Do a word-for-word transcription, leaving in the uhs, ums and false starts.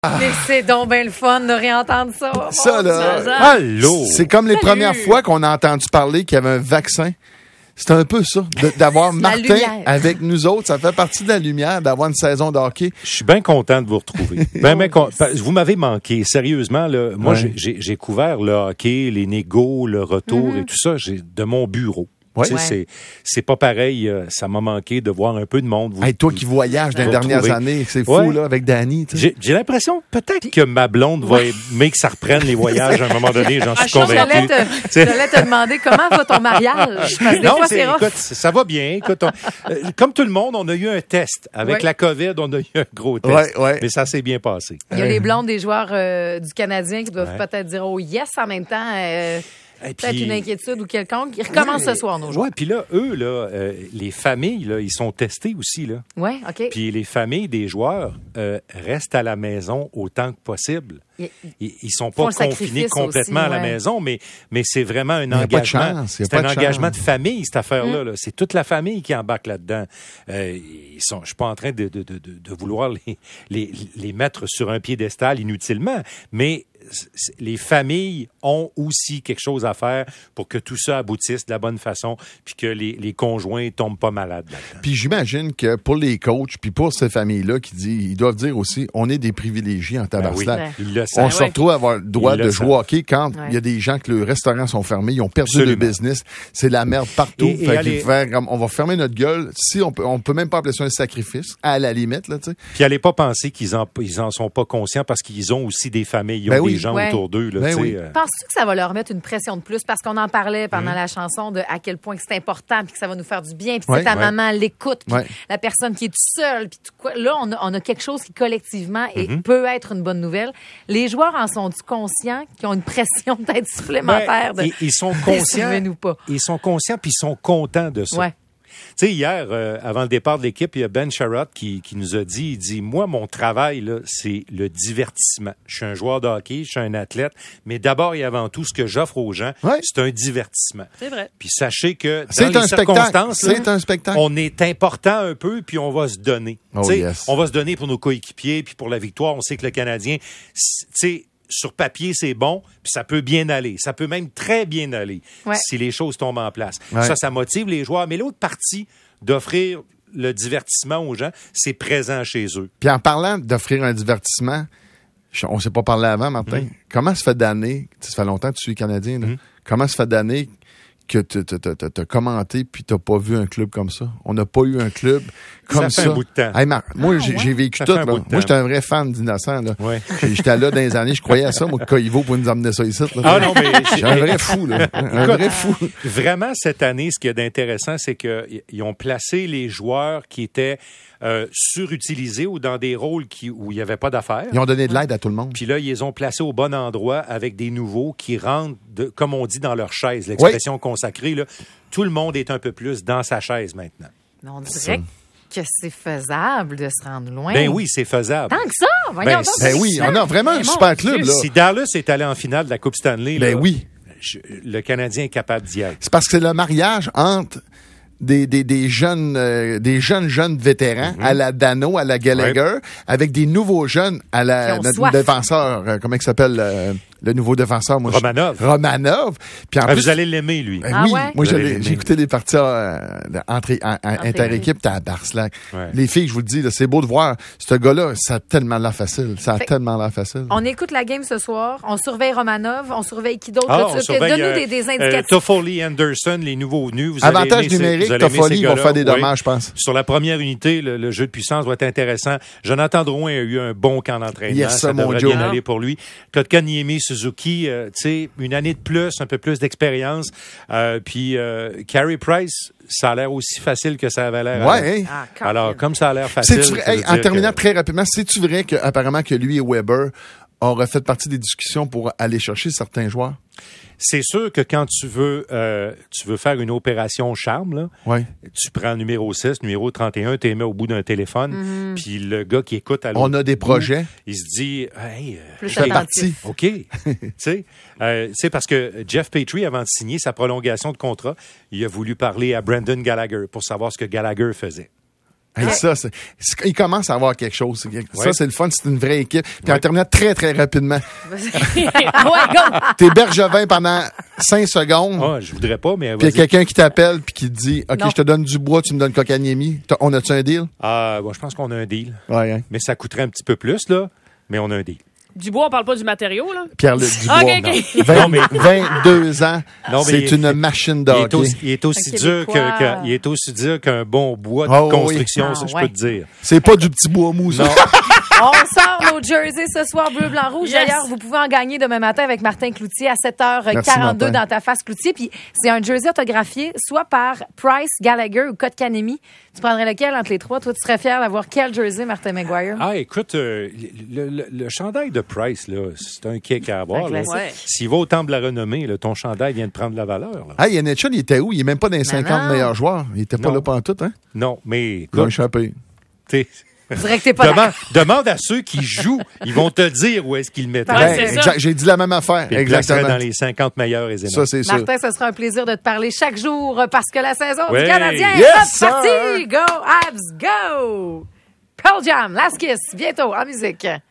Mais c'est donc bien le fun de réentendre ça. Ça, là, allô? C'est comme les Salut. premières fois qu'on a entendu parler qu'il y avait un vaccin. C'est un peu ça, de- d'avoir Martin lumière. avec nous autres. Ça fait partie de la lumière d'avoir une saison de hockey. Je suis bien content de vous retrouver. Ben, ben, con- vous m'avez manqué, sérieusement. Là, moi, Ouais. j'ai- j'ai, j'ai couvert le hockey, les négos, le retour et tout ça j'ai, de mon bureau. Ouais. Tu sais, Ouais. C'est, c'est pas pareil. euh, Ça m'a manqué de voir un peu de monde. Vous, Hey, toi qui voyages dans les Vous dernières retrouvez. années, c'est fou, Ouais. là, avec Danny. tu sais. J'ai, j'ai l'impression peut-être que ma blonde va aimer que ça reprenne les voyages à un moment donné. J'en Ah, suis je pense que convaincu. j'allais te, j'allais te demander comment va ton mariage. Parce que des Non, fois, c'est, c'est rough. écoute, ça va bien. Écoute, on- euh, comme tout le monde, on a eu un test. Avec Ouais. la COVID, on a eu un gros test. Ouais, ouais. Mais ça s'est bien passé. Il y a les blondes des joueurs euh, du Canadien qui doivent Ouais. peut-être dire oh yes en même temps. euh, Et peut-être puis- une inquiétude ou quelconque. Ils recommencent ce soir, nos joueurs. Ouais, puis là, eux, là, euh, les familles, là, ils sont testés aussi, là. Ouais, OK. Puis les familles des joueurs euh, restent à la maison autant que possible. Ils- Ils, ils sont font pas le confinés sacrifice complètement aussi, à la ouais. maison, mais, mais c'est vraiment un y a pas de engagement. chance, il y a C'est pas un de engagement chance. de famille, cette affaire-là. Mm. là. C'est toute la famille qui embarque là-dedans. Euh, ils sont, je suis pas en train de, de, de, de, de vouloir les, les, les mettre sur un piédestal inutilement, mais c- les familles ont aussi quelque chose à faire pour que tout ça aboutisse de la bonne façon, puis que les, les conjoints tombent pas malades là-dedans. Puis j'imagine que pour les coachs, puis pour ces familles-là, qui disent, ils doivent dire aussi, on est des privilégiés en Ben oui, tabarnak. ils le On savent. se ouais. retrouve à avoir le droit Ils le de savent. jouer au hockey quand Ouais. il y a des gens que les restaurants sont fermés, ils ont perdu Absolument. le business. C'est la merde partout. Et- et fait aller- qu'ils faire comme, on va fermer notre gueule. Si on peut, on peut même pas appeler ça un sacrifice, à la limite, là, tu sais. Puis allez pas penser qu'ils en, ils en sont pas conscients parce qu'ils ont aussi des familles, ils ont Ben oui. des gens Ouais. autour d'eux. Là, Ben tu sais, oui. euh. Penses-tu que ça va leur mettre une pression de plus? Parce qu'on en parlait pendant Mmh. la chanson de à quel point que c'est important puis que ça va nous faire du bien. Puis tu Ouais. sais, ta Ouais. maman l'écoute, puis Ouais. la personne qui est toute seule. Puis tout quoi. Là, on a, on a quelque chose qui collectivement et Mmh. peut être une bonne nouvelle. Les joueurs en sont-ils conscients qu'ils ont une pression peut-être supplémentaire? Ben, de... ils, ils sont conscients. Décevez-nous pas. Ils sont conscients puis ils sont contents de ça. Ouais. Tu sais, hier, euh, avant le départ de l'équipe, il y a Ben Sherratt qui, qui nous a dit, il dit, moi, mon travail, là, c'est le divertissement. Je suis un joueur de hockey, je suis un athlète, mais d'abord et avant tout, ce que j'offre aux gens, Ouais. c'est un divertissement. C'est vrai. Puis sachez que dans C'est les un spectacle. circonstances, là, C'est un spectacle. on est important un peu, puis on va se donner. Oh, Tu sais, yes. On va se donner pour nos coéquipiers, puis pour la victoire. On sait que le Canadien, c- tu sais, sur papier, c'est bon, puis ça peut bien aller. Ça peut même très bien aller Ouais. si les choses tombent en place. Ouais. Ça, ça motive les joueurs. Mais l'autre partie d'offrir le divertissement aux gens, c'est présent chez eux. Puis en parlant d'offrir un divertissement, je- on s'est pas parlé avant, Martin. Comment ça fait d'années, tu sais, ça fait longtemps que tu suis Canadien, là. Comment ça fait d'années que tu as commenté puis tu n'as pas vu un club comme ça? On n'a pas eu un club comme ça. fait un bout de temps. Hey, Marc, moi, Ah, j'ai ouais? j'ai vécu Ça tout. fait un Là. bout de Moi, j'étais temps. un vrai fan d'Innocent. là. Ouais. J'étais là dans les années, je croyais à ça, moi, que Coivo pouvait nous emmener ça ici. Là. Ah non, mais J'ai un vrai fou, là. Un Écoute, vrai fou. Vraiment, cette année, ce qu'il y a d'intéressant, c'est qu'ils ont placé les joueurs qui étaient euh, surutilisés ou dans des rôles qui, où il n'y avait pas d'affaires. Ils ont donné de l'aide à tout le monde. Puis là, ils les ont placés au bon endroit avec des nouveaux qui rentrent, de, comme on dit, dans leur chaise. L'expression consacrée, là. Tout le monde est un peu plus dans sa chaise maintenant. Mais on dirait que c'est faisable de se rendre loin. Ben oui, c'est faisable. Tant que ça! Voyons Ben, donc, Ben oui, on a vraiment un Mais mon super Dieu. club, là. Si Dallas est allé en finale de la Coupe Stanley, Ben là, oui. je- le Canadien est capable d'y être. C'est parce que c'est le mariage entre des, des, des jeunes euh, des jeunes jeunes vétérans à la Dano, à la Gallagher, avec des nouveaux jeunes à Qui la ont notre soif. défenseur, euh, comment il s'appelle euh, le nouveau défenseur, moi, je- Romanov. Romanov. Puis en Ah, plus, vous allez l'aimer, lui. ben Ah oui, ouais? moi Vous je allez l'ai- l'aimer. j'ai écouté les parties euh, entre, en- en- inter-équipe, t'es à Barslack. Ouais. Les filles, je vous le dis, là, c'est beau de voir. Ce gars-là, ça a tellement l'air facile. Ça a Fait- tellement l'air facile. On écoute la game ce soir. On surveille Romanov. On surveille qui d'autre? Ah, Là, on tu- surveille, Donne-nous euh, des, des euh, indicatifs. Toffoli, Anderson, les nouveaux venus. Vous allez Avantage aimer ces- numérique, vous allez aimer Toffoli ces va gars-là. faire des Ouais. dommages, je pense. Sur la première unité, le, le jeu de puissance va être intéressant. Jonathan Drouin a eu un bon camp d'entraînement. Yes, ça mon devrait Joe. bien aller pour lui. Kotkaniemi, Suzuki, euh, tu sais, une année de plus, un peu plus d'expérience. Euh, puis euh, Carey Price, ça a l'air aussi facile que ça avait l'air. Ouais, hein? Ah, quand Alors, même. comme ça a l'air facile. C'est-tu vrai- ça veut hey, en dire terminant que- très rapidement, c'est-tu vrai que apparemment que lui et Weber auraient fait partie des discussions pour aller chercher certains joueurs? C'est sûr que quand tu veux, euh, tu veux faire une opération charme, là, Oui. tu prends numéro six, numéro trente et un, tu les mets au bout d'un téléphone, puis le gars qui écoute à l'autre On a des bout, projets. il se dit, hey, euh, Plus Je fais attentif. partie. OK. Tu sais, euh, tu sais, parce que Jeff Petrie, avant de signer sa prolongation de contrat, il a voulu parler à Brendan Gallagher pour savoir ce que Gallagher faisait. Hey, Ouais. ça, c'est, c'est- il commence à avoir quelque chose. Ça, Ouais. c'est le fun. C'est une vraie équipe. Puis en Ouais. terminant très, très rapidement. Ah ouais, go! T'es Bergevin pendant cinq secondes. Ah, je voudrais pas, mais Puis il y a vas-y. quelqu'un qui t'appelle puis qui te dit, OK, Non. je te donne du bois, tu me donnes Kotkaniemi. T'as- On a-tu un deal? Ah, bon, je pense qu'on a un deal. Ouais, hein? Mais ça coûterait un petit peu plus, là. Mais on a un deal. Dubois, on parle pas du matériau, là? Pierre-Luc Dubois. OK, OK. vingt Non, mais- vingt-deux ans. Non, mais c'est il- une machine de Il est hockey. aussi, il est aussi Un dur que, Québécois. que- il est aussi dur qu'un bon bois de Oh, oui. construction, Ah, ça, je ouais. peux te dire. C'est pas du petit bois mou, ça. Non. On sort nos jerseys ce soir, bleu, blanc, rouge. Yes. D'ailleurs, vous pouvez en gagner demain matin avec Martin Cloutier à sept heures quarante-deux Martin. dans ta face, Cloutier. Puis c'est un jersey autographié soit par Price, Gallagher ou Kotkaniemi. Tu prendrais lequel entre les trois? Toi, tu serais fier d'avoir quel jersey, Martin McGuire? Ah, écoute, euh, le, le- le chandail de Price, là, c'est un kick à avoir. Un là. classique. Ouais. S'il va au temple de la renommée, là, ton chandail vient de prendre la valeur. Là. Hey, N H L, il était où? Il est même pas dans les cinquante non. meilleurs joueurs. Il était pas Non. là pendant tout, hein? Non, mais Il a écoute, échappé. t'sais, Je dirais que t'es pas demande, demande à ceux qui jouent, ils vont te dire où est-ce qu'ils le mettraient. Ouais, Ben, c'est exact- ça. j'ai dit la même affaire. Puis ils le placeraient Exactement. dans les cinquante meilleurs aisément. Ça, c'est sûr. Martin, ce sera un plaisir de te parler chaque jour parce que la saison Ouais. du Canadien Yes, est repartie. sir. Go, Habs, go! Pearl Jam, Last Kiss, bientôt en musique.